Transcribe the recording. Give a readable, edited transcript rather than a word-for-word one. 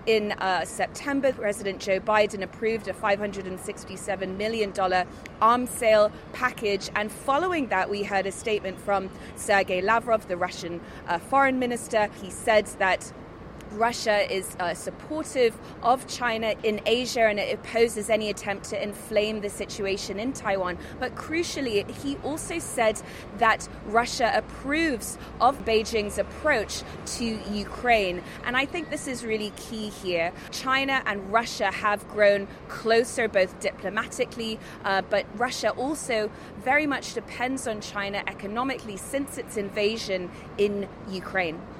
In September, President Joe Biden approved a $567 million arms sale package. And following that, we heard a statement from Sergei Lavrov, the Russian foreign minister. He said that Russia is supportive of China in Asia, and it opposes any attempt to inflame the situation in Taiwan. But crucially, he also said that Russia approves of Beijing's approach to Ukraine. And I think this is really key here. China and Russia have grown closer, both diplomatically, but Russia also very much depends on China economically since its invasion in Ukraine.